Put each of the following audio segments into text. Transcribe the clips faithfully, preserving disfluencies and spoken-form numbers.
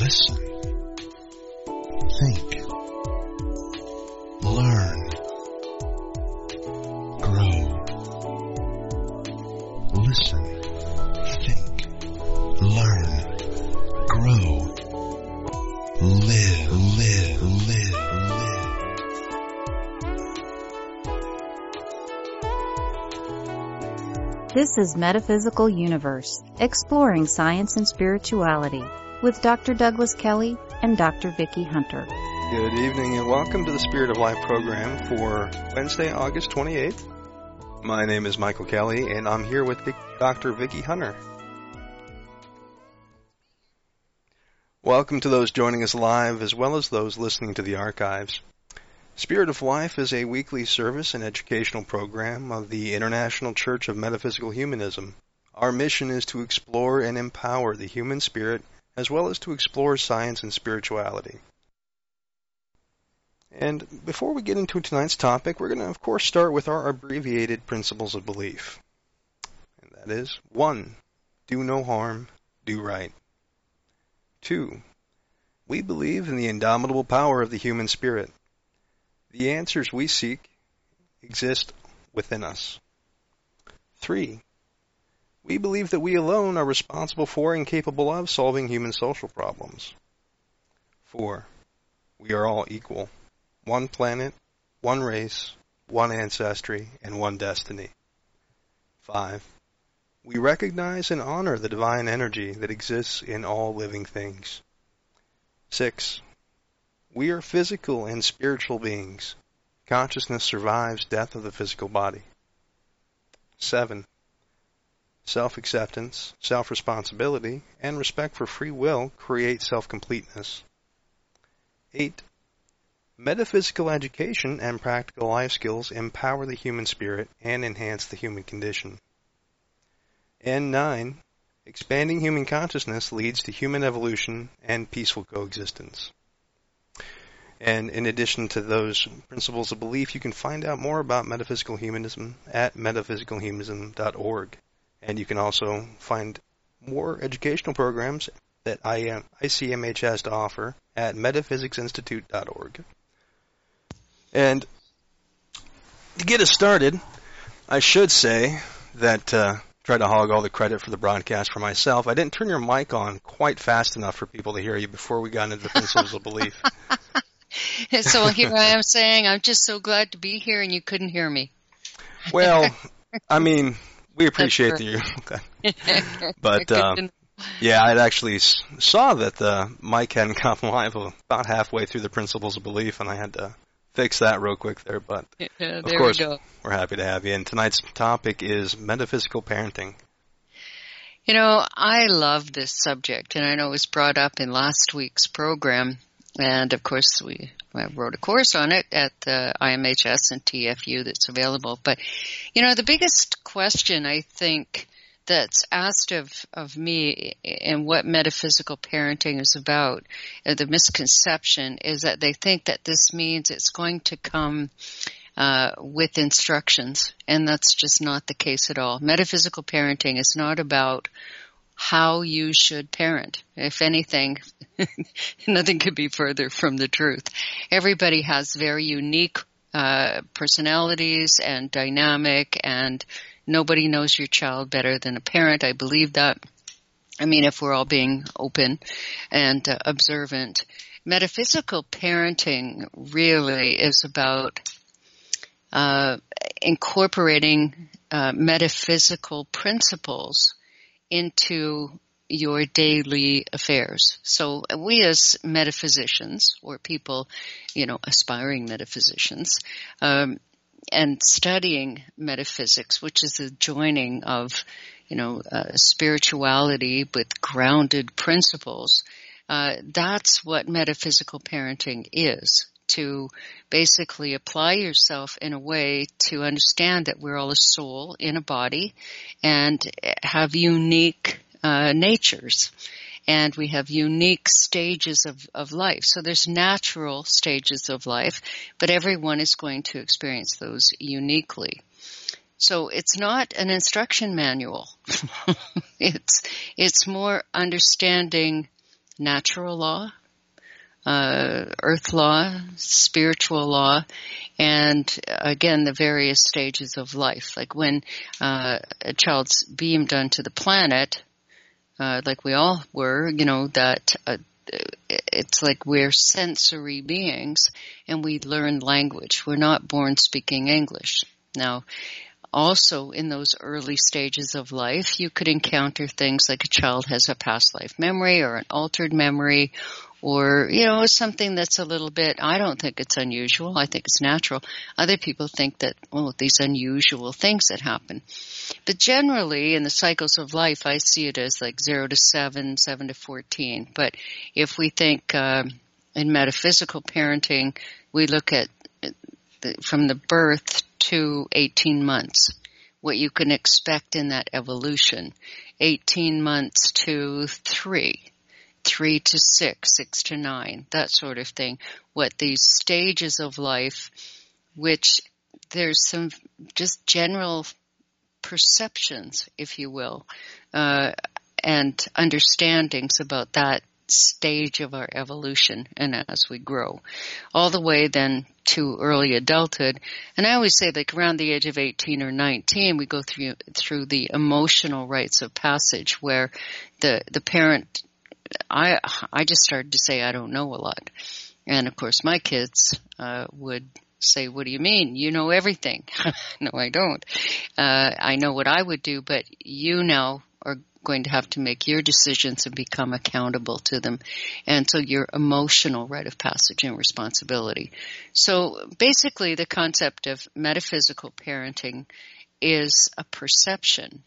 Listen. Think. Learn. Grow. Listen. Think. Learn. Grow. Live, live, live, live. This is Metaphysical Universe, exploring science and spirituality, with Doctor Douglas Kelly and Doctor Vicki Hunter. Good evening and welcome to the Spirit of Life program for Wednesday, August twenty-eighth. My name is Michael Kelly and I'm here with Doctor Vicki Hunter. Welcome to those joining us live as well as those listening to the archives. Spirit of Life is a weekly service and educational program of the International Church of Metaphysical Humanism. Our mission is to explore and empower the human spirit as well as to explore science and spirituality. And before we get into tonight's topic, we're going to, of course, start with our abbreviated principles of belief. And that is, one, do no harm, do right. Two, we believe in the indomitable power of the human spirit. The answers we seek exist within us. Three, we believe that we alone are responsible for and capable of solving human social problems. Four, we are all equal. One planet, one race, one ancestry, and one destiny. Five, we recognize and honor the divine energy that exists in all living things. Six, we are physical and spiritual beings. Consciousness survives death of the physical body. Seven, self-acceptance, self-responsibility, and respect for free will create self-completeness. Eight, metaphysical education and practical life skills empower the human spirit and enhance the human condition. And nine, expanding human consciousness leads to human evolution and peaceful coexistence. And in addition to those principles of belief, you can find out more about metaphysical humanism at metaphysical humanism dot org. And you can also find more educational programs that I C M H has to offer at metaphysics institute dot org. And to get us started, I should say that uh, try to hog all the credit for the broadcast for myself. I didn't turn your mic on quite fast enough for people to hear you before we got into the principles of belief. So here I am saying, I'm just so glad to be here, and you couldn't hear me. Well, I mean, we appreciate the but uh, yeah, I actually s- saw that the mic hadn't gone live about halfway through the principles of belief, and I had to fix that real quick there. But yeah, there of course, we go. We're happy to have you. And tonight's topic is metaphysical parenting. You know, I love this subject, and I know it was brought up in last week's program. And, of course, we I wrote a course on it at the I M H S and T F U that's available. But, you know, the biggest question, I think, that's asked of, of me and what metaphysical parenting is about, uh, the misconception is that they think that this means it's going to come uh, with instructions. And that's just not the case at all. Metaphysical parenting is not about how you should parent. If anything, nothing could be further from the truth. Everybody has very unique uh, personalities and dynamic, and nobody knows your child better than a parent. I believe that. I mean, if we're all being open and uh, observant. Metaphysical parenting really is about uh, incorporating uh, metaphysical principles into your daily affairs. So we as metaphysicians, or people, you know, aspiring metaphysicians, um, and studying metaphysics, which is the joining of, you know, uh, spirituality with grounded principles, uh, that's what metaphysical parenting is. To basically apply yourself in a way to understand that we're all a soul in a body and have unique uh, natures. And we have unique stages of, of life. So there's natural stages of life, but everyone is going to experience those uniquely. So it's not an instruction manual. it's it's more understanding natural law, uh, earth law, spiritual law, and again, the various stages of life. Like when uh, a child's beamed onto the planet, uh, like we all were, you know, that uh, it's like we're sensory beings and we learn language. We're not born speaking English. Now, also in those early stages of life, you could encounter things like a child has a past life memory or an altered memory, or, you know, something that's a little bit, I don't think it's unusual. I think it's natural. Other people think that, oh, these unusual things that happen. But generally, in the cycles of life, I see it as like zero to seven, seven to fourteen. But if we think um, in metaphysical parenting, we look at the, from the birth to eighteen months, what you can expect in that evolution. eighteen months to three. Three to six, six to nine, that sort of thing. What these stages of life, which there's some just general perceptions, if you will, uh, and understandings about that stage of our evolution and as we grow. All the way then to early adulthood. And I always say, like, around the age of eighteen or nineteen, we go through through the emotional rites of passage where the, the parent I I just started to say I don't know a lot. And, of course, my kids uh, would say, what do you mean? You know everything. No, I don't. Uh, I know what I would do, but you now are going to have to make your decisions and become accountable to them. And so your emotional rite of passage and responsibility. So basically the concept of metaphysical parenting is a perception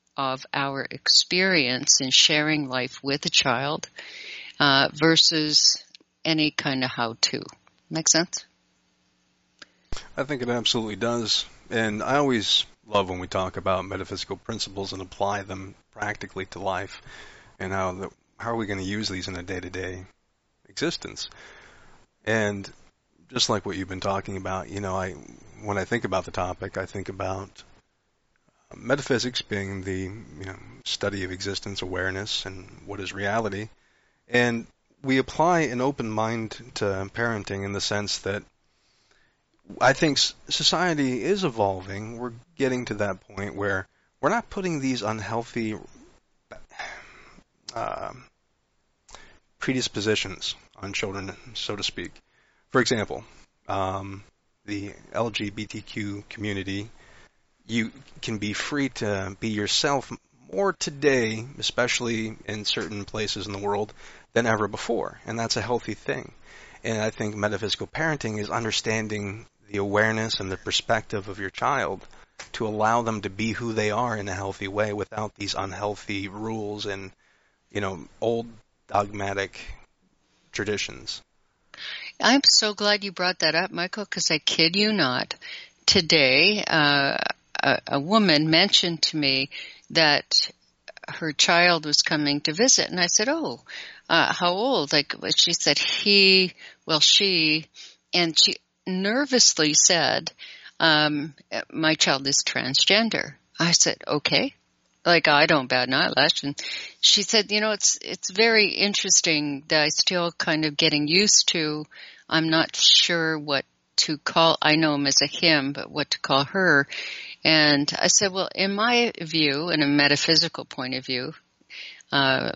of our experience in sharing life with a child uh, versus any kind of how-to. Make sense? I think it absolutely does. And I always love when we talk about metaphysical principles and apply them practically to life and how the, how are we going to use these in a day-to-day existence. And just like what you've been talking about, you know, I when I think about the topic, I think about metaphysics being the you know study of existence, awareness, and what is reality. And we apply an open mind to parenting in the sense that I think society is evolving. We're getting to that point where we're not putting these unhealthy uh, predispositions on children, so to speak. For example, um, the L G B T Q community, you can be free to be yourself more today, especially in certain places in the world, than ever before. And that's a healthy thing. And I think metaphysical parenting is understanding the awareness and the perspective of your child to allow them to be who they are in a healthy way without these unhealthy rules and, you know, old dogmatic traditions. I'm so glad you brought that up, Michael, because I kid you not. Today, uh, A, a woman mentioned to me that her child was coming to visit, and I said, oh, uh, how old? Like, she said he, well, she, and she nervously said, um, my child is transgender. I said, okay. Like, I don't bat an eyelash. And she said, you know, it's, it's very interesting that I still kind of getting used to, I'm not sure what to call, I know him as a him, but what to call her. And I said, well, in my view, in a metaphysical point of view, uh,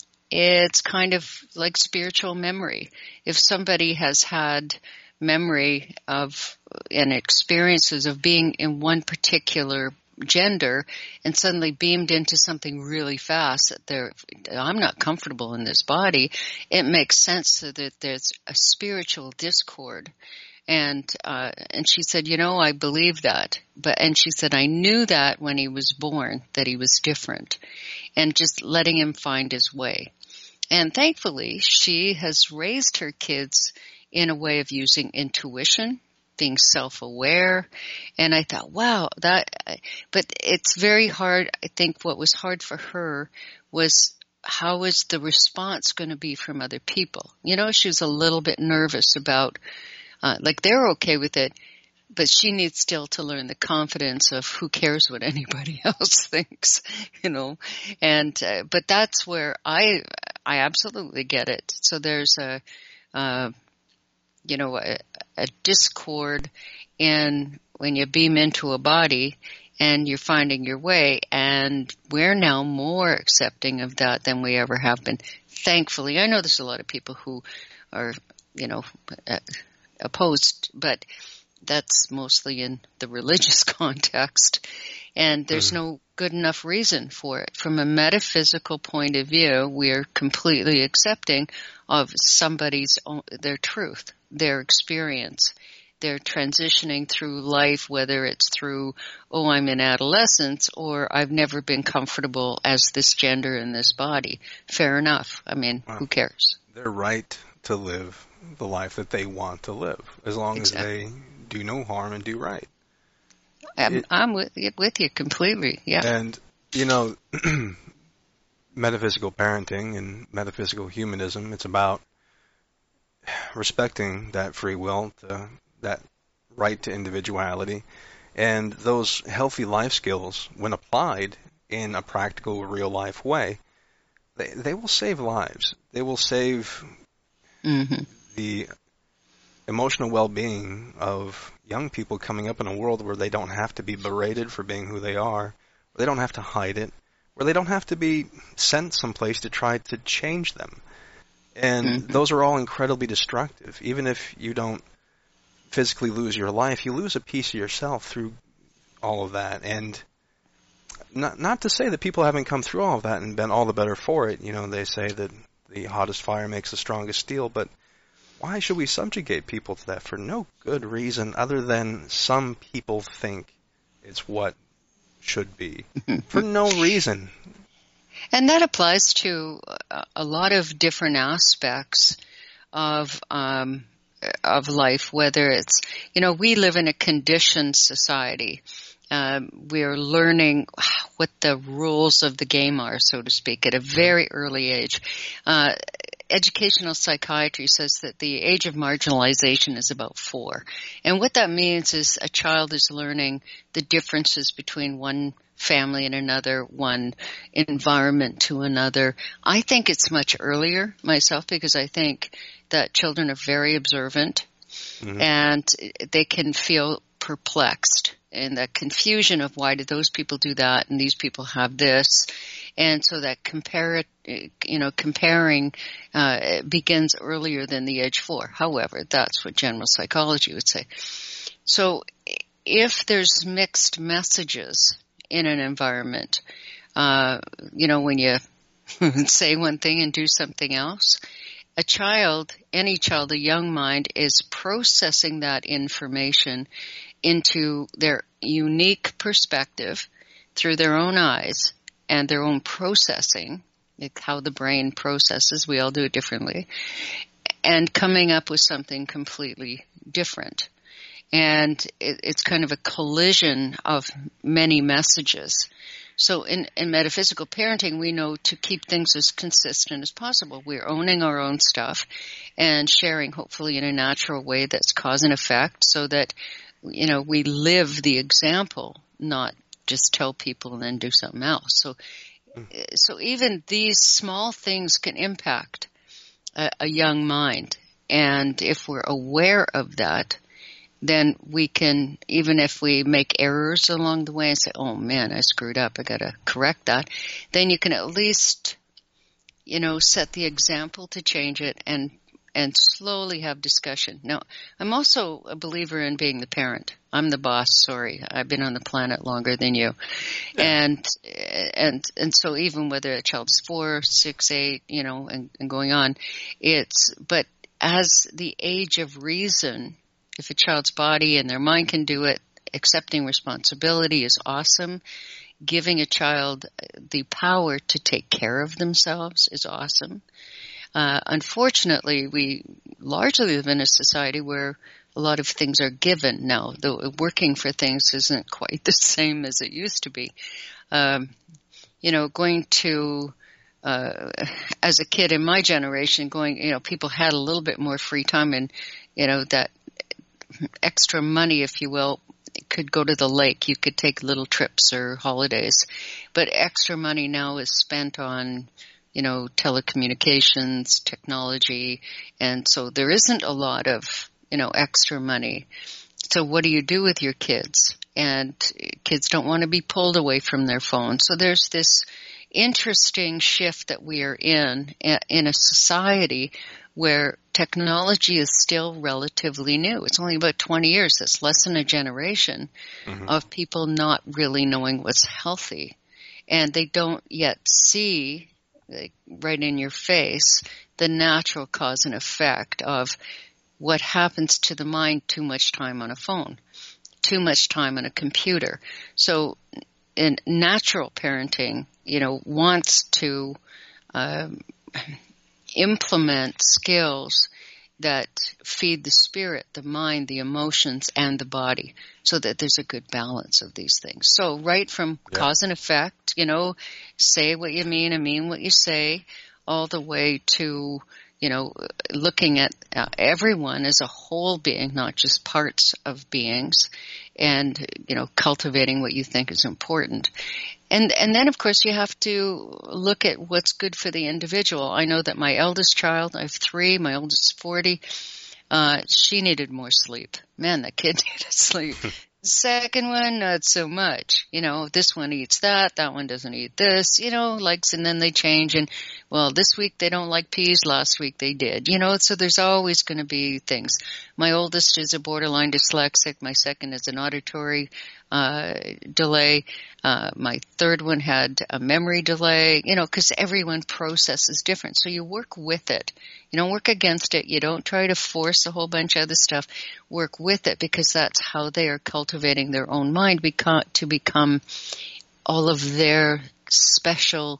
it's kind of like spiritual memory. If somebody has had memory of and experiences of being in one particular gender and suddenly beamed into something really fast that they're, I'm not comfortable in this body, it makes sense that there's a spiritual discord. And, uh, and she said, you know, I believe that. But, and she said, I knew that when he was born, that he was different, and just letting him find his way. And thankfully, she has raised her kids in a way of using intuition, being self-aware. And I thought, wow, that, but it's very hard. I think what was hard for her was, how is the response going to be from other people? You know, she was a little bit nervous about, Uh, like they're okay with it, but she needs still to learn the confidence of who cares what anybody else thinks, you know. And uh, but that's where I I absolutely get it. So there's a, uh, you know, a, a discord in when you beam into a body and you're finding your way. And we're now more accepting of that than we ever have been. Thankfully, I know there's a lot of people who are, you know, uh, opposed, but that's mostly in the religious context. And there's mm. no good enough reason for it. From a metaphysical point of view, we're completely accepting of somebody's own, their truth, their experience. They're transitioning through life, whether it's through, oh, I'm in adolescence, or I've never been comfortable as this gender in this body. Fair enough. I mean, wow. Who cares? They're right to live the life that they want to live, as long exactly. as they do no harm and do right. I'm, it, I'm with, with you completely, yeah. And, you know, metaphysical parenting and metaphysical humanism, it's about respecting that free will, to, that right to individuality, and those healthy life skills, when applied in a practical, real-life way, they, they will save lives. They will save mm-hmm. the emotional well-being of young people coming up in a world where they don't have to be berated for being who they are, where they don't have to hide it, where they don't have to be sent someplace to try to change them. And mm-hmm. those are all incredibly destructive. Even if you don't physically lose your life, you lose a piece of yourself through all of that. And not not to say that people haven't come through all of that and been all the better for it. You know, they say that the hottest fire makes the strongest steel, but why should we subjugate people to that for no good reason other than some people think it's what should be? For no reason. And that applies to a lot of different aspects of um, of life, whether it's, you know, we live in a conditioned society. Um, we're learning what the rules of the game are, so to speak, at a very early age. Uh, educational psychiatry says that the age of marginalization is about four. And what that means is a child is learning the differences between one family and another, one environment to another. I think it's much earlier myself, because I think that children are very observant mm-hmm. and they can feel perplexed, and that confusion of why did those people do that and these people have this. And so that compare, you know, comparing uh, begins earlier than the age four. However, that's what general psychology would say. So if there's mixed messages in an environment, uh, you know, when you say one thing and do something else, a child, any child, a young mind, is processing that information into their unique perspective through their own eyes and their own processing, like how the brain processes, we all do it differently, and coming up with something completely different. And it, it's kind of a collision of many messages. So in, in metaphysical parenting, we know to keep things as consistent as possible. We're owning our own stuff and sharing, hopefully, in a natural way that's cause and effect, so that, you know, we live the example, not just tell people and then do something else. So, mm. so even these small things can impact a, a young mind. And if we're aware of that, then we can, even if we make errors along the way and say, oh man, I screwed up, I gotta correct that, then you can at least, you know, set the example to change it and and slowly have discussion. Now, I'm also a believer in being the parent. I'm the boss, sorry. I've been on the planet longer than you. Yeah. And and and so even whether a child is four, six, eight, you know, and, and going on, it's, but as the age of reason, if a child's body and their mind can do it, accepting responsibility is awesome. Giving a child the power to take care of themselves is awesome. Uh, unfortunately, we largely live in a society where a lot of things are given now. Though working for things isn't quite the same as it used to be. Um, you know, going to, uh, as a kid in my generation, going, you know, people had a little bit more free time, and, you know, that extra money, if you will, could go to the lake. You could take little trips or holidays. But extra money now is spent on you know, telecommunications, technology, and so there isn't a lot of, you know, extra money. So what do you do with your kids? And kids don't want to be pulled away from their phone. So there's this interesting shift that we are in, in a society where technology is still relatively new. It's only about twenty years. That's less than a generation mm-hmm. of people not really knowing what's healthy. And they don't yet see, like, right in your face, the natural cause and effect of what happens to the mind too much time on a phone, too much time on a computer. So in natural parenting, you know, wants to um, implement skills that feed the spirit, the mind, the emotions, and the body, so that there's a good balance of these things. So right from yeah. cause and effect, you know, say what you mean and mean what you say, all the way to, you know, looking at uh, everyone as a whole being, not just parts of beings, and, you know, cultivating what you think is important. And and then, of course, you have to look at what's good for the individual. I know that my eldest child, I have three, my oldest is forty, uh, she needed more sleep. Man, that kid needed sleep. Second one, not so much. You know, this one eats that, that one doesn't eat this, you know, likes, and then they change. And, well, this week they don't like peas, last week they did. You know, so there's always going to be things. My oldest is a borderline dyslexic. My second is an auditory uh delay. Uh my third one had a memory delay, you know, because everyone processes different. So you work with it. You don't work against it. You don't try to force a whole bunch of other stuff. Work with it, because that's how they are cultivating their own mind beca- to become all of their special,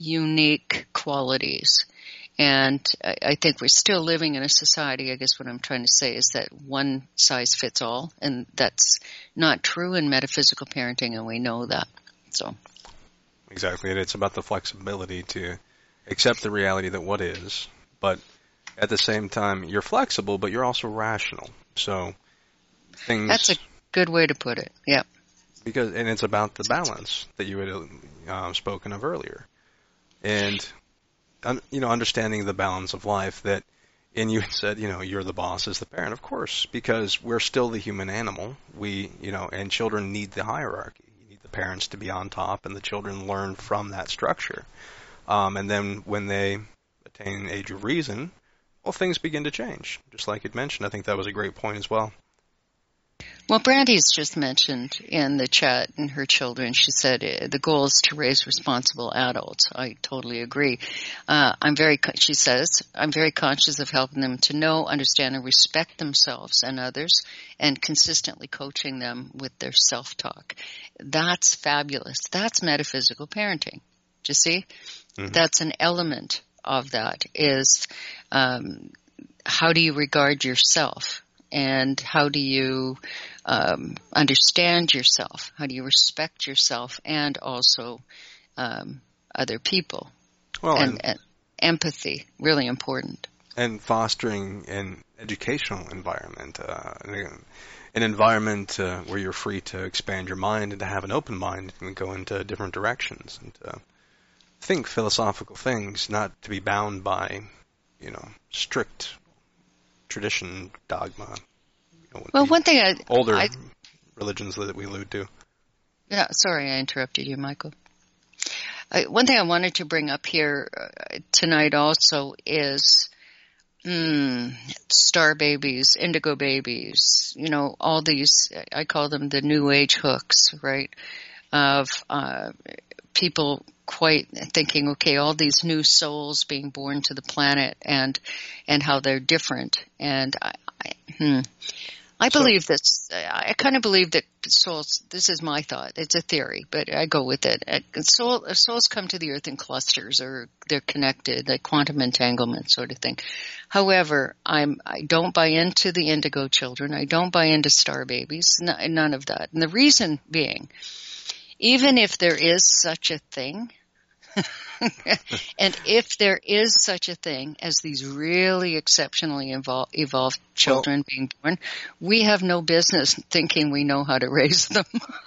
unique qualities. And I, I think we're still living in a society, I guess what I'm trying to say is that one size fits all, and that's not true in metaphysical parenting, and we know that. So, exactly, and it's about the flexibility to accept the reality that what is, but at the same time, you're flexible, but you're also rational. So things. That's a good way to put it. Yeah. Because and it's about the balance that you had uh, spoken of earlier, and un, you know, understanding the balance of life. That, and you said, you know, you're the boss as the parent, of course, because we're still the human animal. We, you know, and children need the hierarchy. You need the parents to be on top, and the children learn from that structure. Um, and then when they attain age of reason, well, things begin to change, just like you'd mentioned. I think that was a great point as well. Well, Brandy's just mentioned in the chat and her children, she said uh, the goal is to raise responsible adults. I totally agree. Uh, I'm very, she says, I'm very conscious of helping them to know, understand, and respect themselves and others, and consistently coaching them with their self-talk. That's fabulous. That's metaphysical parenting. Do you see? Mm-hmm. That's an element of that is um, how do you regard yourself? And how do you um, understand yourself? How do you respect yourself and also um, other people? Well, and, and, and empathy, really important. And fostering an educational environment, uh, an environment uh, where you're free to expand your mind and to have an open mind and go into different directions and to think philosophical things, not to be bound by, you know, strict tradition, dogma. You know, well, one thing I... Older I, religions that we allude to. Yeah, sorry I interrupted you, Michael. I, one thing I wanted to bring up here uh, tonight also is mm, star babies, indigo babies, you know, all these, I call them the new age hooks, right, of uh, people quite thinking, okay, all these new souls being born to the planet and and how they're different. And I, I, hmm, I so, believe that, I kind of believe that souls, this is my thought, it's a theory, but I go with it. Soul, souls come to the earth in clusters, or they're connected, like quantum entanglement sort of thing. However, I'm, I don't buy into the indigo children. I don't buy into star babies, n- none of that. And the reason being, even if there is such a thing, and if there is such a thing as these really exceptionally evol- evolved children well, being born, we have no business thinking we know how to raise them.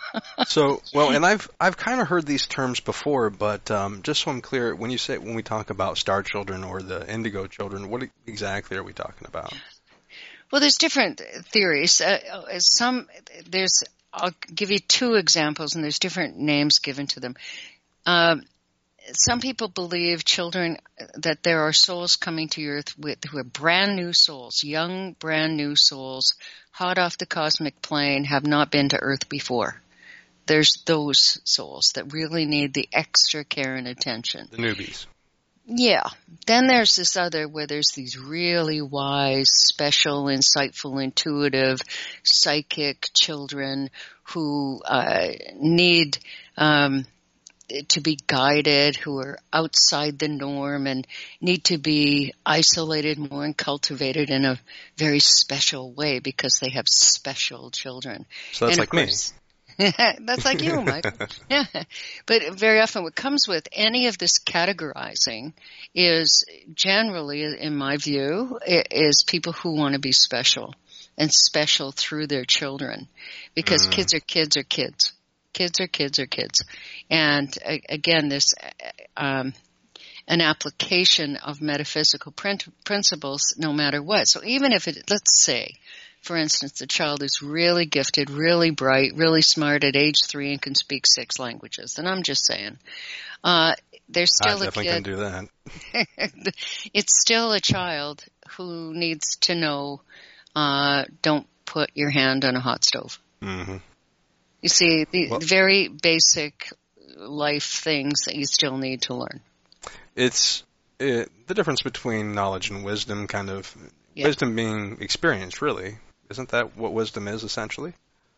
So, well, and I've I've kind of heard these terms before, but um, just so I'm clear, when you say when we talk about star children or the indigo children, what exactly are we talking about? Well, there's different theories. Uh, some there's I'll give you two examples, and there's different names given to them. Um, some people believe children that there are souls coming to earth with who are brand new souls, young brand new souls, hot off the cosmic plane, have not been to earth before. There's those souls that really need the extra care and attention. The newbies. Yeah. Then there's this other where there's these really wise, special, insightful, intuitive, psychic children who uh, need um, to be guided, who are outside the norm and need to be isolated more and cultivated in a very special way because they have special children. So that's and like me. That's like you, Michael. Yeah. But very often what comes with any of this categorizing is generally, in my view, is people who want to be special and special through their children. Because mm. kids are kids are kids. Kids are kids are kids. And again, this, um, an application of metaphysical principles no matter what. So even if it, let's say, for instance, the child is really gifted, really bright, really smart at age three and can speak six languages. And I'm just saying, uh, there's still I a definitely kid. can do that. It's still a child who needs to know, uh, don't put your hand on a hot stove. Mm-hmm. You see, the well, very basic life things that you still need to learn. It's it, the difference between knowledge and wisdom, kind of, yeah. Wisdom being experience, really. Isn't that what wisdom is, essentially?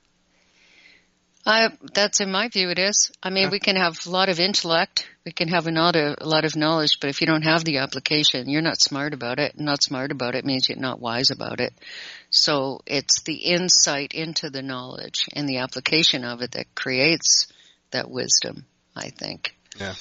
Uh, that's, in my view, it is. I mean, yeah. We can have a lot of intellect, we can have a lot of, a lot of knowledge, but if you don't have the application, you're not smart about it. Not smart about it means you're not wise about it. So it's the insight into the knowledge and the application of it that creates that wisdom, I think. Yeah.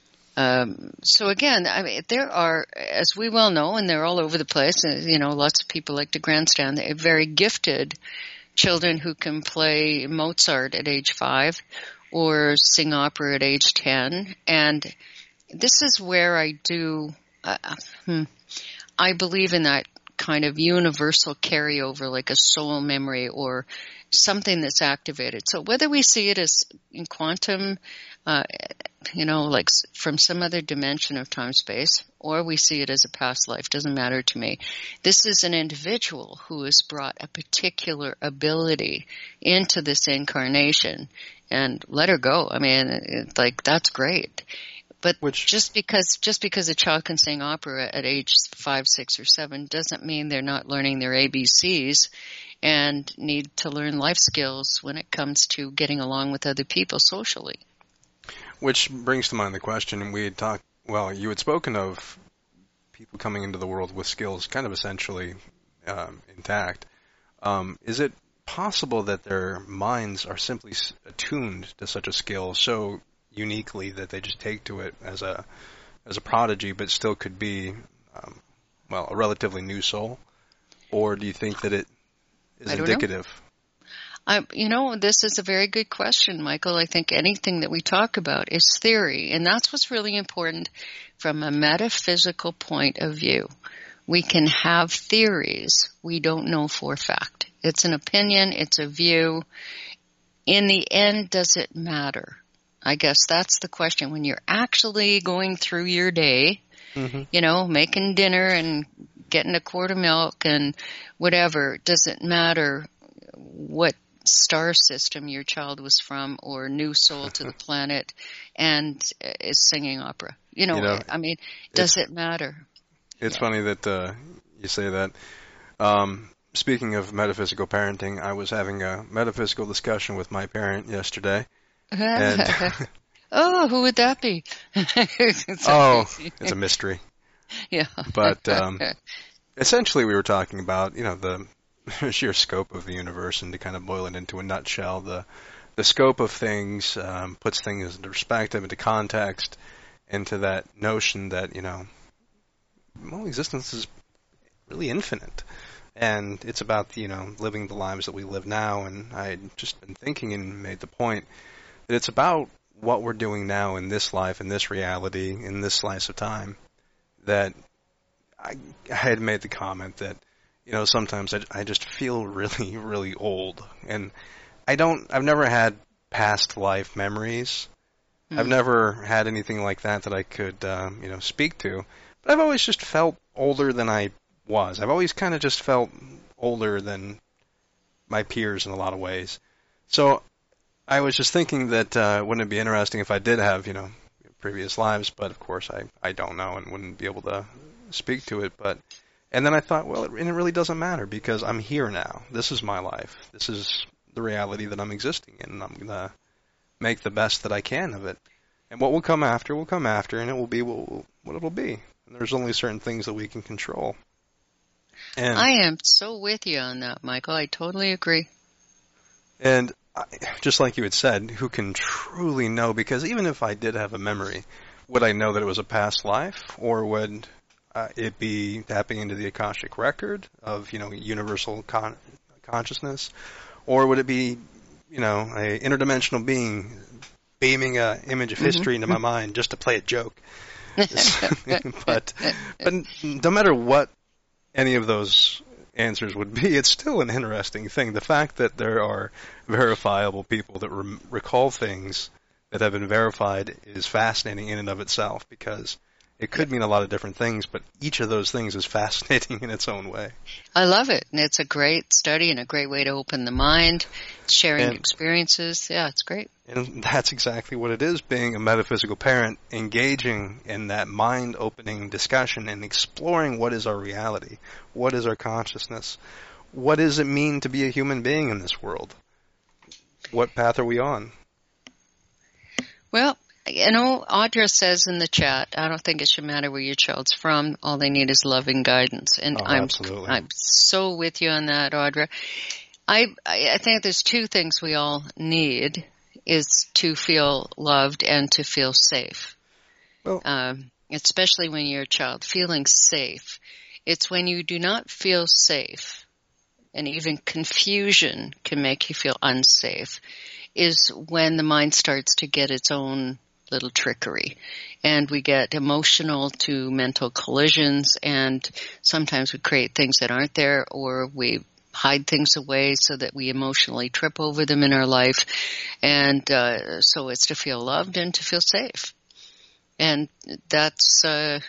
Um, so again, I mean, there are, as we well know, and they're all over the place, and, you know, lots of people like to grandstand, they're very gifted children who can play Mozart at age five or sing opera at age ten. And this is where I do, uh, hmm, I believe in that kind of universal carryover, like a soul memory or something that's activated. So whether we see it as in quantum, uh, you know, like from some other dimension of time space, or we see it as a past life, doesn't matter to me. This is an individual who has brought a particular ability into this incarnation, and let her go. I mean, it, like, that's great. But Which, just because just because a child can sing opera at age five, six, or seven doesn't mean they're not learning their A B Cs and need to learn life skills when it comes to getting along with other people socially. Which brings to mind the question, and we had talked, well, you had spoken of people coming into the world with skills kind of essentially um, intact. Um, is it possible that their minds are simply attuned to such a skill so uniquely that they just take to it as a as a prodigy, but still could be, um, well, a relatively new soul? Or do you think that it is indicative? Know. I, you know, this is a very good question, Michael. I think anything that we talk about is theory, and that's what's really important from a metaphysical point of view. We can have theories. We don't know for fact. It's an opinion. It's a view. In the end, does it matter? I guess that's the question. When you're actually going through your day, mm-hmm. you know, making dinner and getting a quart of milk and whatever, does it matter what star system your child was from or new soul to the planet and is singing opera? You know, you know I mean, does it matter? It's yeah. funny that uh, you say that. Um, speaking of metaphysical parenting, I was having a metaphysical discussion with my parent yesterday. And oh, who would that be? Oh, it's a mystery. Yeah. But um, essentially we were talking about, you know, the sheer scope of the universe, and to kind of boil it into a nutshell, the the scope of things um, puts things into perspective, into context, into that notion that, you know, well, existence is really infinite. And it's about, you know, living the lives that we live now. And I had just been thinking and made the point that it's about what we're doing now in this life, in this reality, in this slice of time, that I, I had made the comment that, you know, sometimes I, I just feel really, really old. And I don't, I've never had past life memories. Mm. I've never had anything like that that I could, um, you know, speak to. But I've always just felt older than I was. I've always kind of just felt older than my peers in a lot of ways. So I was just thinking that uh, wouldn't it be interesting if I did have, you know, previous lives, but of course I, I don't know and wouldn't be able to speak to it. But and then I thought, well, it, and it really doesn't matter because I'm here now. This is my life. This is the reality that I'm existing in, and I'm going to make the best that I can of it. And what will come after will come after, and it will be what, what it will be. And there's only certain things that we can control. And I am so with you on that, Michael. I totally agree. And I, just like you had said, who can truly know? Because even if I did have a memory, would I know that it was a past life, or would uh, it be tapping into the Akashic record of, you know, universal con- consciousness, or would it be, you know, a interdimensional being beaming an image of history mm-hmm. into my mind just to play a joke? but but no matter what any of those answers would be, it's still an interesting thing. The fact that there are verifiable people that re- recall things that have been verified is fascinating in and of itself, because it could mean a lot of different things, but each of those things is fascinating in its own way. I love it, and it's a great study and a great way to open the mind, sharing and, experiences. Yeah, it's great. And that's exactly what it is, being a metaphysical parent, engaging in that mind-opening discussion and exploring what is our reality, what is our consciousness, what does it mean to be a human being in this world, what path are we on? Well, you know, Audra says in the chat, I don't think it should matter where your child's from. All they need is loving guidance. And oh, I'm absolutely. I'm so with you on that, Audra. I I think there's two things we all need, is to feel loved and to feel safe. Well, um, especially when you're a child, feeling safe. It's when you do not feel safe, and even confusion can make you feel unsafe, is when the mind starts to get its own little trickery, and we get emotional to mental collisions, and sometimes we create things that aren't there, or we hide things away so that we emotionally trip over them in our life. And uh, so it's to feel loved and to feel safe. And that's, uh,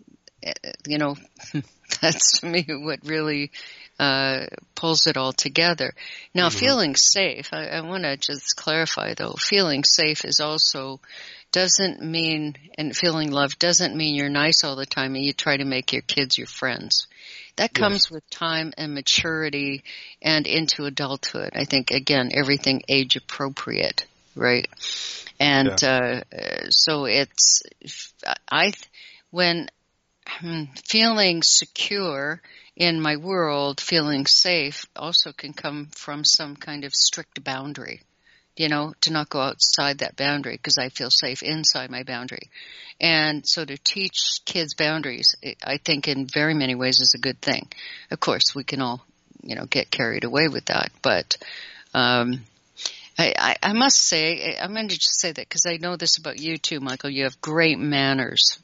you know, that's to me what really uh, pulls it all together. Now, mm-hmm. feeling safe, I, I want to just clarify, though, feeling safe is also doesn't mean, and feeling loved doesn't mean you're nice all the time and you try to make your kids your friends. That comes yes. with time and maturity and into adulthood. I think, again, everything age appropriate, right? And yeah. uh, so it's, I, when hmm, feeling secure in my world, feeling safe also can come from some kind of strict boundary. You know, to not go outside that boundary because I feel safe inside my boundary. And so to teach kids boundaries, I think in very many ways is a good thing. Of course, we can all, you know, get carried away with that. But um, I, I, I must say, I'm going to just say that because I know this about you too, Michael. You have great manners.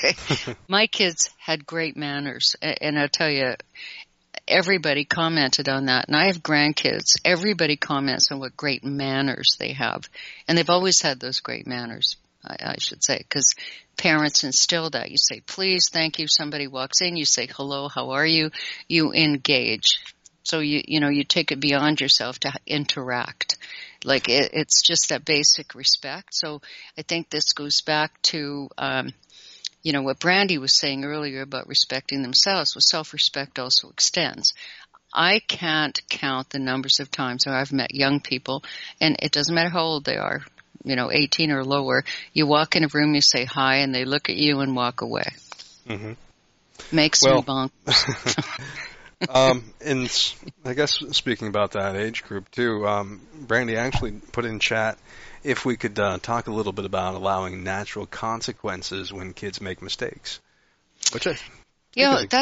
My kids had great manners. And I'll tell you, everybody commented on that, and I have grandkids. Everybody comments on what great manners they have, and they've always had those great manners, I, I should say, because parents instill that. You say, please, thank you. Somebody walks in, you say, hello, how are you? You engage. So, you you know, you take it beyond yourself to interact. Like, it, it's just that basic respect. So I think this goes back to um you know, what Brandy was saying earlier about respecting themselves, well, self-respect also extends. I can't count the numbers of times where I've met young people, and it doesn't matter how old they are, you know, eighteen or lower. You walk in a room, you say hi, and they look at you and walk away. Mm-hmm. Makes well, me bonkers. um, and I guess speaking about that age group too, um, Brandy actually put in chat if we could uh, talk a little bit about allowing natural consequences when kids make mistakes. Which I, yeah, that's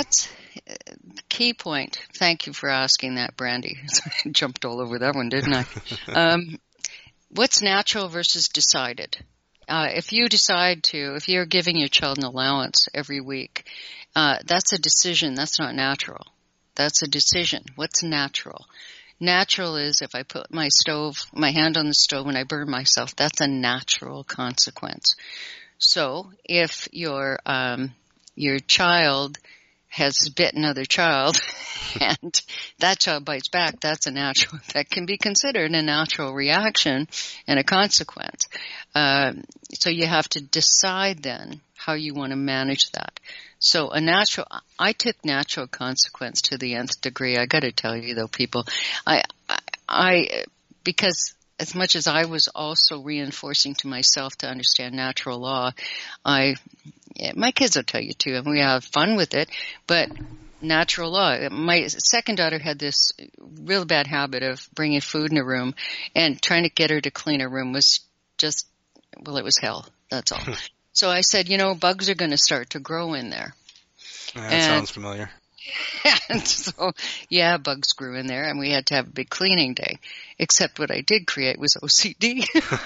key point, thank you for asking that, Brandy. I jumped all over that one, didn't I? um, what's natural versus decided? Uh, if you decide to, if you're giving your child an allowance every week, uh, that's a decision. That's not natural. That's a decision. What's natural? Natural is if I put my stove, my hand on the stove and I burn myself, that's a natural consequence. So if your, um, your child has bit another child and that child bites back, that's a natural, that can be considered a natural reaction and a consequence. Um, so you have to decide then how you want to manage that. So a natural, I took natural consequence to the nth degree. I got to tell you though, people, I, I, I, because as much as I was also reinforcing to myself to understand natural law, I, yeah, my kids will tell you too, and we have fun with it, but natural law. My second daughter had this real bad habit of bringing food in a room, and trying to get her to clean her room was just, well, it was hell. That's all. So I said, you know, bugs are going to start to grow in there. Yeah, that and, sounds familiar. And so, yeah, bugs grew in there, and we had to have a big cleaning day. Except what I did create was O C D.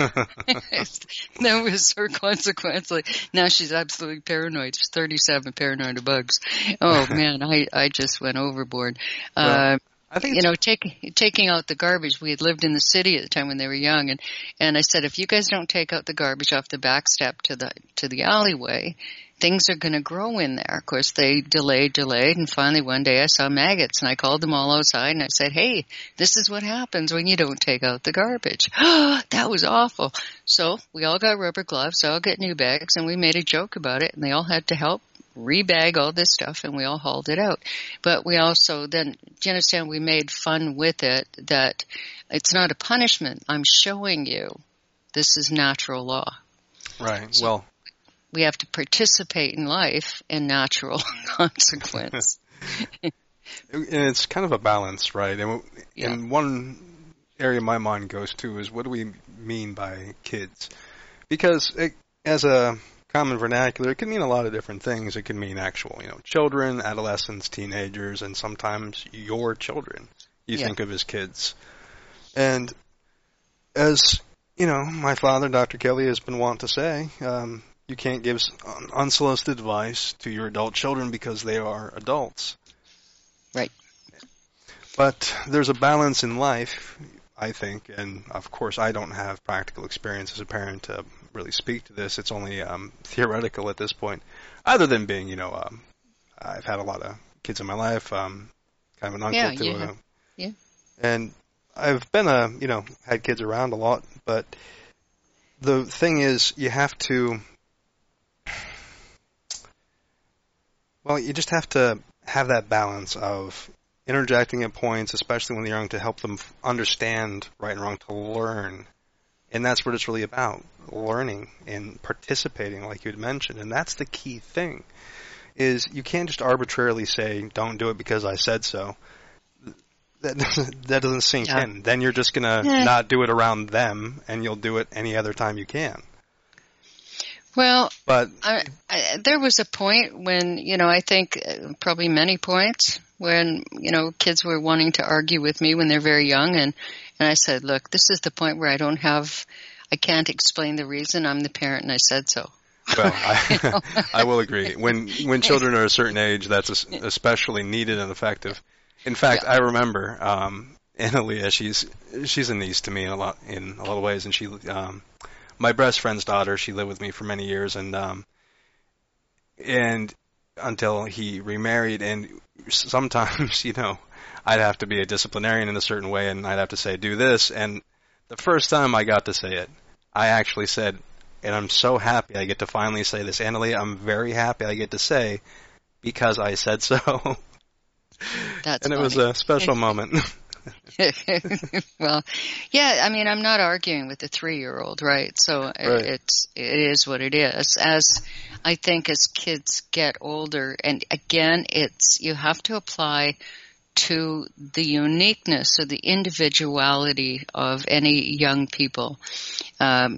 That was her consequence. Like, now she's absolutely paranoid. She's thirty-seven, paranoid of bugs. Oh, man, I, I just went overboard. Well, uh, I think you know, take, taking out the garbage. We had lived in the city at the time when they were young, and, and I said, if you guys don't take out the garbage off the back step to the to the alleyway, things are going to grow in there. Of course, they delayed, delayed, and finally one day I saw maggots, and I called them all outside, and I said, hey, this is what happens when you don't take out the garbage. That was awful. So we all got rubber gloves, we all got new bags, and we made a joke about it, and they all had to help rebag all this stuff, and we all hauled it out. But we also then, do you understand, we made fun with it, that it's not a punishment. I'm showing you this is natural law. Right. So well, we have to participate in life in natural consequence. And it's kind of a balance, right? And, Yeah. and one area my mind goes to is, what do we mean by kids? Because it, as a common vernacular, it can mean a lot of different things. It can mean actual, you know, children, adolescents, teenagers, and sometimes your children you Yeah. think of as kids. And as, you know, my father, Doctor Kelly, has been wont to say, um, you can't give unsolicited advice to your adult children because they are adults. Right. But there's a balance in life, I think, and of course I don't have practical experience as a parent to really speak to this. It's only um, theoretical at this point, other than being, you know, um, I've had a lot of kids in my life, um, kind of an uncle Yeah, to you a, have. Yeah. and I've been a, you know, had kids around a lot, but the thing is, you have to, well, you just have to have that balance of interjecting at points, especially when they're young, to help them understand right and wrong, to learn. And that's what it's really about, learning and participating, like you had mentioned. And that's the key thing, is you can't just arbitrarily say, don't do it because I said so. That doesn't, that doesn't sink Yeah. in. Then you're just going to Yeah. not do it around them, and you'll do it any other time you can. Well, But I, I, there was a point when, you know, I think uh, probably many points when, you know, kids were wanting to argue with me when they're very young. And, and I said, look, this is the point where I don't have, I can't explain the reason. I'm the parent and I said so. Well, I, I will agree. When when children are a certain age, that's especially needed and effective. In fact, Yeah. I remember um, Annalia. She's she's a niece to me in a lot in a lot of ways, and she um, my best friend's daughter. She lived with me for many years, and um, and until he remarried. And sometimes, you know, I'd have to be a disciplinarian in a certain way, and I'd have to say, do this. And the first time I got to say it, I actually said, and I'm so happy I get to finally say this. Annalie, I'm very happy I get to say, because I said so. That's and it was funny. a special moment. Well, yeah, I mean, I'm not arguing with the three-year-old, right? So Right. it's, it is what it is. As I think as kids get older, and again, it's, you have to apply to the uniqueness or the individuality of any young people. Um,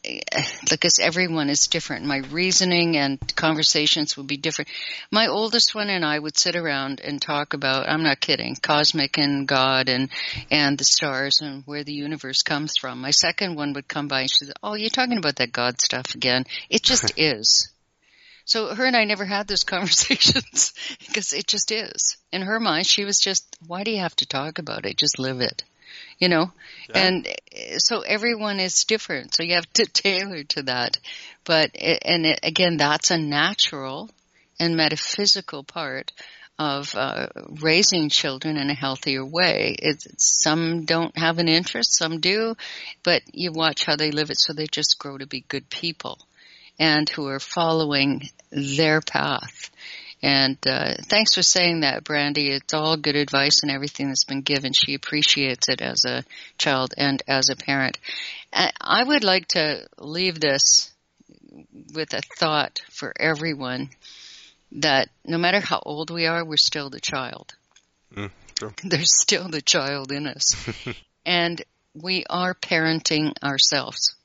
because everyone is different. My reasoning and conversations would be different. My oldest one and I would sit around and talk about, I'm not kidding, cosmic and God and, and the stars and where the universe comes from. My second one would come by and she'd say, oh, you're talking about that God stuff again. It just is. So her and I never had those conversations because it just is. In her mind, she was just, why do you have to talk about it? Just live it. You know, yeah. And so everyone is different. So you have to tailor to that. But, it, and it, again, that's a natural and metaphysical part of uh, raising children in a healthier way. It's, some don't have an interest, some do, but you watch how they live it so they just grow to be good people and who are following their path. And uh, thanks for saying that, Brandy. It's all good advice and everything that's been given. She appreciates it as a child and as a parent. I would like to leave this with a thought for everyone that no matter how old we are, we're still the child. Mm, sure. There's still the child in us. And we are parenting ourselves.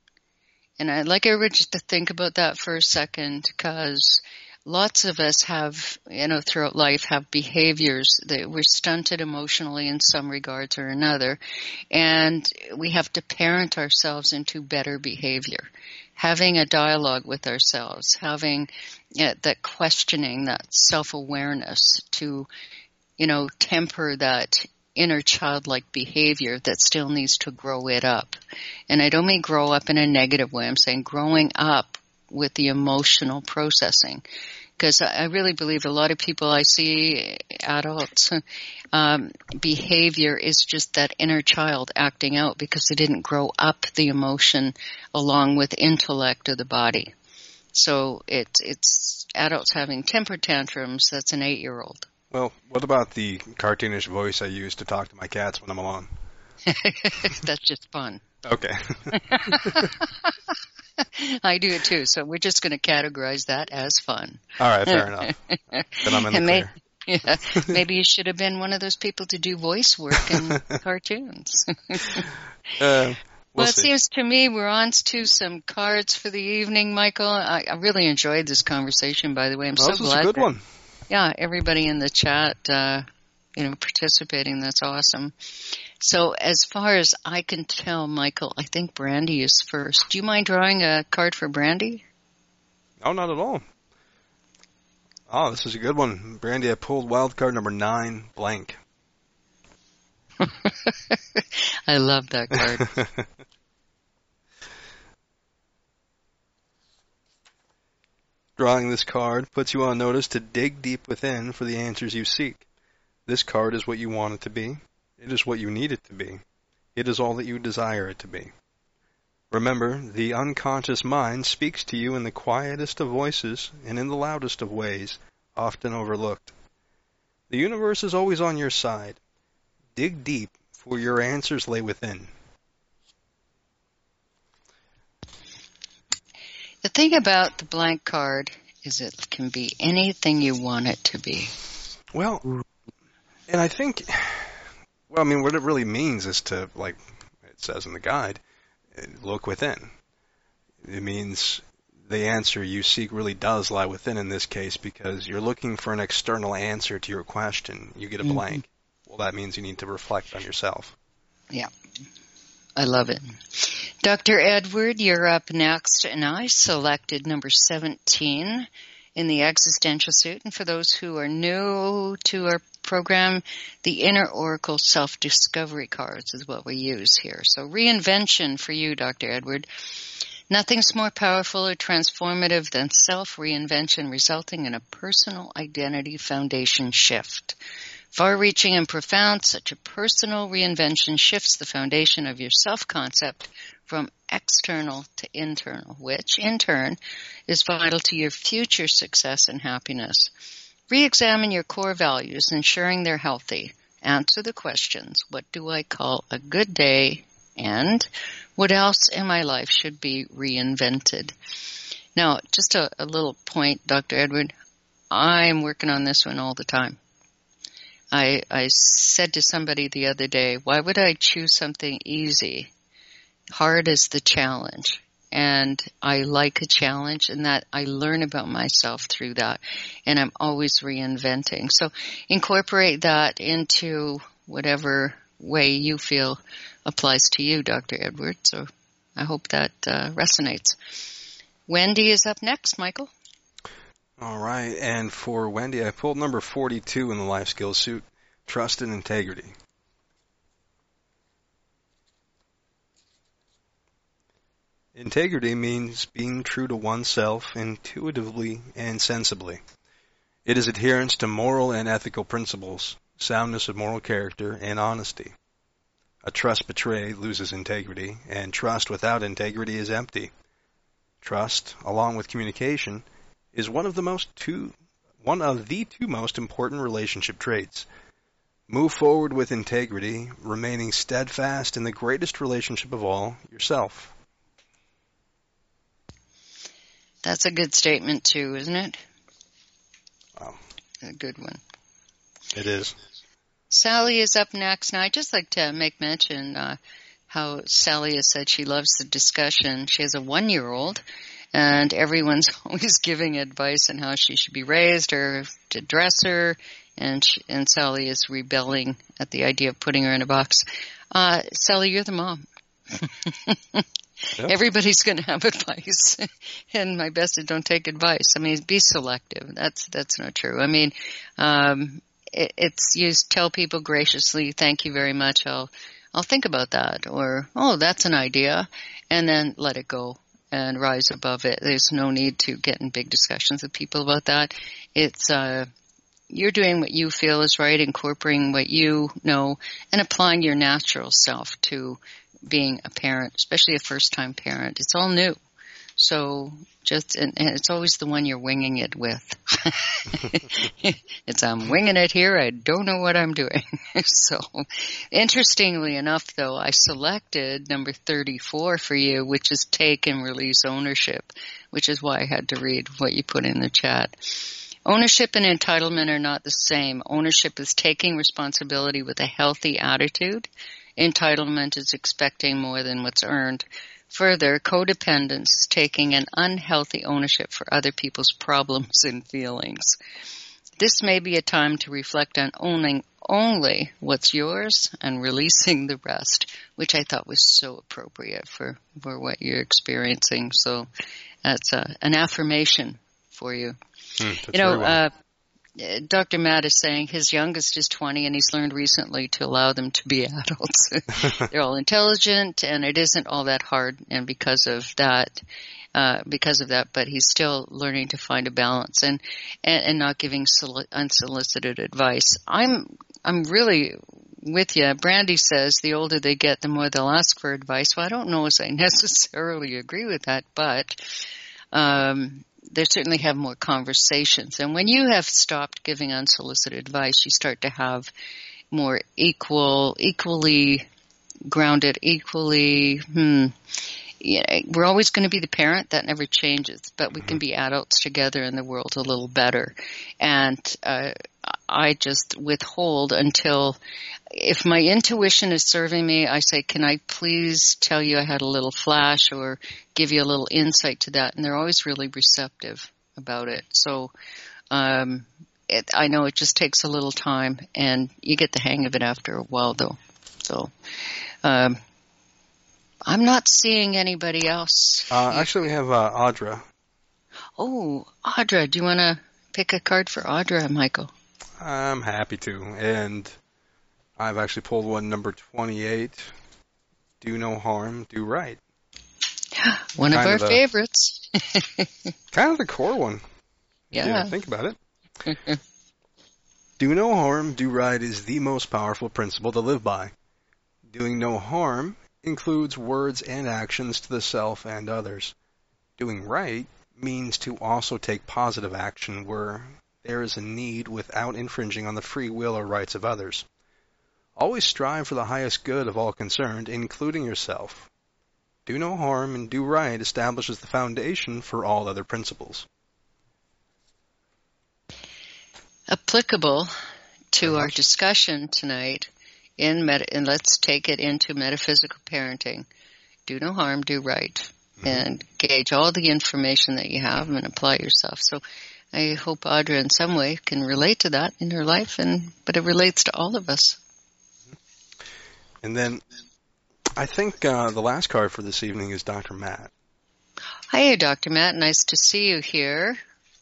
And I'd like everyone just to think about that for a second, because lots of us have, you know, throughout life have behaviors that we're stunted emotionally in some regards or another, and we have to parent ourselves into better behavior, having a dialogue with ourselves, having uh, that questioning, that self-awareness to, you know, temper that inner childlike behavior that still needs to grow it up. And I don't mean grow up in a negative way. I'm saying growing up with the emotional processing, because I really believe a lot of people I see, adults, um, behavior is just that inner child acting out because they didn't grow up the emotion along with intellect of the body. So it's it's adults having temper tantrums. That's an eight-year-old. Well, what about the cartoonish voice I use to talk to my cats when I'm alone? That's just fun. Okay. I do it too, so we're just going to categorize that as fun. All right, fair enough. Then I'm in the may, clear. Yeah, maybe you should have been one of those people to do voice work in cartoons. uh, we'll well, it see. seems to me we're on to some cards for the evening, Michael. I, I really enjoyed this conversation, by the way. I'm well, so this glad. was a good that, one. Yeah, everybody in the chat, uh, you know, participating. That's awesome. So as far as I can tell, Michael, I think Brandy is first. Do you mind drawing a card for Brandy? No, not at all. Oh, this is a good one. Brandy, I pulled wild card number nine, blank. I love that card. Drawing this card puts you on notice to dig deep within for the answers you seek. This card is what you want it to be. It is what you need it to be. It is all that you desire it to be. Remember, the unconscious mind speaks to you in the quietest of voices and in the loudest of ways, often overlooked. The universe is always on your side. Dig deep, for your answers lay within. The thing about the blank card is it can be anything you want it to be. Well, and I think, well, I mean, what it really means is to, like it says in the guide, look within. It means the answer you seek really does lie within in this case, because you're looking for an external answer to your question. You get a blank. Mm-hmm. Well, that means you need to reflect on yourself. Yeah. I love it. Doctor Edward, you're up next, and I selected number seventeen in the existential suit. And for those who are new to our program, the Inner Oracle Self-Discovery cards is what we use here. So reinvention for you, Doctor Edward. Nothing's more powerful or transformative than self-reinvention resulting in a personal identity foundation shift. Far-reaching and profound, such a personal reinvention shifts the foundation of your self-concept from external to internal, which, in turn, is vital to your future success and happiness. Re-examine your core values, ensuring they're healthy. Answer the questions, what do I call a good day, and what else in my life should be reinvented? Now, just a, a little point, Doctor Edward, I'm working on this one all the time. I, I said to somebody the other day, why would I choose something easy? Hard is the challenge. and I like a challenge, and that I learn about myself through that, and I'm always reinventing. So incorporate that into whatever way you feel applies to you, Doctor Edwards. So I hope that uh, resonates. Wendy is up next, Michael. All right, and for Wendy, I pulled number forty-two in the life skills suit, trust and integrity. Integrity means being true to oneself intuitively and sensibly. It is adherence to moral and ethical principles, soundness of moral character, and honesty. A trust betrayed loses integrity, and trust without integrity is empty. Trust, along with communication, is one of the most two, one of the two most important relationship traits. Move forward with integrity, remaining steadfast in the greatest relationship of all, yourself. That's a good statement too, isn't it? Wow. A good one. It is. Sally is up next. Now, I'd just like to make mention uh, how Sally has said she loves the discussion. She has a one-year-old, and everyone's always giving advice on how she should be raised or to dress her, and she, and Sally is rebelling at the idea of putting her in a box. Uh, Sally, you're the mom. Yep. Everybody's going to have advice, and my best is don't take advice. I mean, be selective. That's that's not true. I mean, um, it, it's you tell people graciously, "Thank you very much. I'll I'll think about that," or "Oh, that's an idea," and then let it go and rise above it. There's no need to get in big discussions with people about that. It's uh, you're doing what you feel is right, incorporating what you know, and applying your natural self to being a parent, especially a first-time parent. It's all new. So just, and, and it's always the one you're winging it with. It's, I'm winging it here. I don't know what I'm doing. So interestingly enough, though, I selected number thirty-four for you, which is take and release ownership, which is why I had to read what you put in the chat. Ownership and entitlement are not the same. Ownership is taking responsibility with a healthy attitude. Entitlement is expecting more than what's earned. Further, codependence is taking an unhealthy ownership for other people's problems and feelings. This may be a time to reflect on owning only what's yours and releasing the rest, which I thought was so appropriate for, for what you're experiencing. So that's a, an affirmation for you. Mm, you know, uh, Doctor Matt is saying his youngest is twenty, and he's learned recently to allow them to be adults. They're all intelligent, and it isn't all that hard. And because of that, uh, because of that, but he's still learning to find a balance and and, and not giving soli- unsolicited advice. I'm I'm really with you. Brandy says the older they get, the more they'll ask for advice. Well, I don't know if I necessarily agree with that, but um, they certainly have more conversations. And when you have stopped giving unsolicited advice, you start to have more equal, equally grounded, equally, hmm, you know, we're always going to be the parent. That never changes, but we can be adults together in the world a little better. And uh, I just withhold until, if my intuition is serving me, I say, can I please tell you I had a little flash or give you a little insight to that? And they're always really receptive about it. So um, it, I know it just takes a little time, and you get the hang of it after a while, though. So um, I'm not seeing anybody else. Uh, actually, we have uh, Audra. Oh, Audra. Do you want to pick a card for Audra, Michael? I'm happy to. And I've actually pulled one, number twenty-eight. Do no harm, do right. One kind of our of a, favorites. Kind of the core one. Yeah. Yeah, think about it. Do no harm, do right is the most powerful principle to live by. Doing no harm includes words and actions to the self and others. Doing right means to also take positive action where there is a need without infringing on the free will or rights of others. Always strive for the highest good of all concerned, including yourself. Do no harm and do right establishes the foundation for all other principles. Applicable to our discussion tonight, in meta- and let's take it into metaphysical parenting. Do no harm, do right. mm-hmm. and gauge all the information that you have and apply yourself. So I hope Audra in some way can relate to that in her life, and but it relates to all of us. And then I think uh, the last card for this evening is Doctor Matt. Hi, Doctor Matt. Nice to see you here.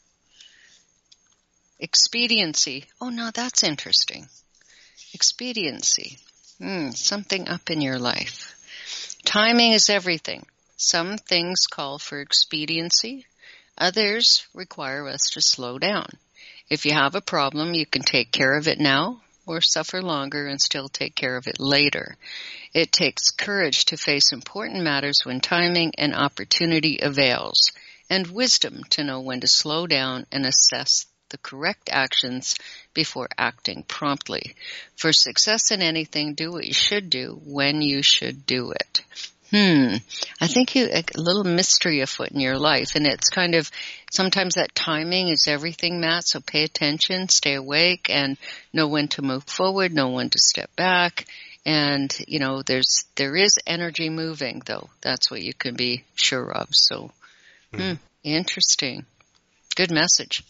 Expediency. Oh, now that's interesting. Expediency. Hmm, something up in your life. Timing is everything. Some things call for expediency. Others require us to slow down. If you have a problem, you can take care of it now or suffer longer and still take care of it later. It takes courage to face important matters when timing and opportunity avails, and wisdom to know when to slow down and assess the correct actions before acting promptly. For success in anything, do what you should do when you should do it. Hmm. I think you, a little mystery afoot in your life, and it's kind of, sometimes that timing is everything, Matt, so pay attention, stay awake, and know when to move forward, know when to step back, and, you know, there's, there is energy moving, though. That's what you can be sure of, so, hmm, hmm interesting. Good message.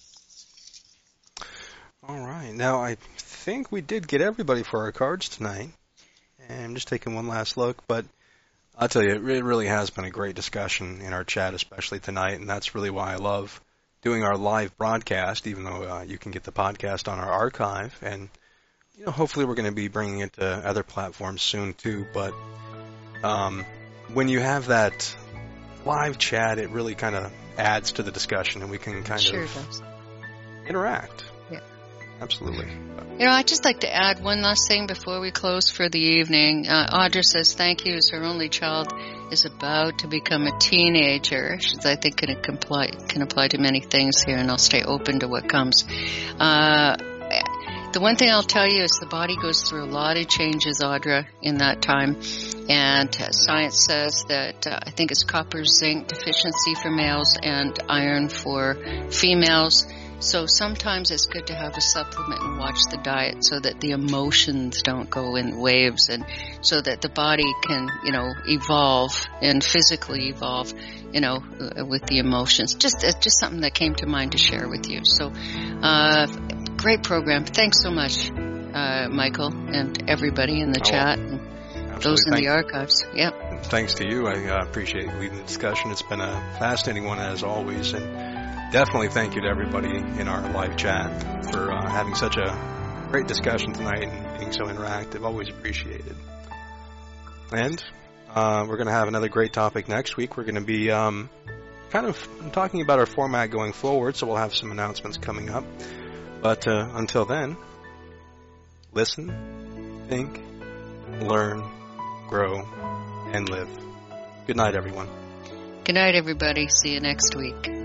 All right. Now, I think we did get everybody for our cards tonight, and I'm just taking one last look, but I'll tell you, it really has been a great discussion in our chat, especially tonight, and that's really why I love doing our live broadcast, even though uh, you can get the podcast on our archive, and, you know, hopefully we're going to be bringing it to other platforms soon, too, but um, when you have that live chat, it really kind of adds to the discussion, and we can kind sure of does. interact. Yeah. Absolutely. You know, I'd just like to add one last thing before we close for the evening. Uh, Audra says thank you as her only child is about to become a teenager. She says, I think can apply, can apply to many things here, and I'll stay open to what comes. Uh, the one thing I'll tell you is the body goes through a lot of changes, Audra, in that time. And uh, science says that uh, I think it's copper zinc deficiency for males and iron for females. So sometimes it's good to have a supplement and watch the diet so that the emotions don't go in waves, and so that the body can, you know, evolve and physically evolve, you know, with the emotions. Just it's just something that came to mind to share with you. So, uh, great program. Thanks so much, uh, Michael, and everybody in the oh, chat, and those in Thank the archives. Yep. Thanks to you. I uh, appreciate leading the discussion. It's been a fascinating one as always, and definitely thank you to everybody in our live chat for uh, having such a great discussion tonight and being so interactive. Always appreciated. And uh, we're going to have another great topic next week. We're going to be um, kind of talking about our format going forward, so we'll have some announcements coming up. But uh, until then, listen, think, learn, grow, and live. Good night, everyone. Good night, everybody. See you next week.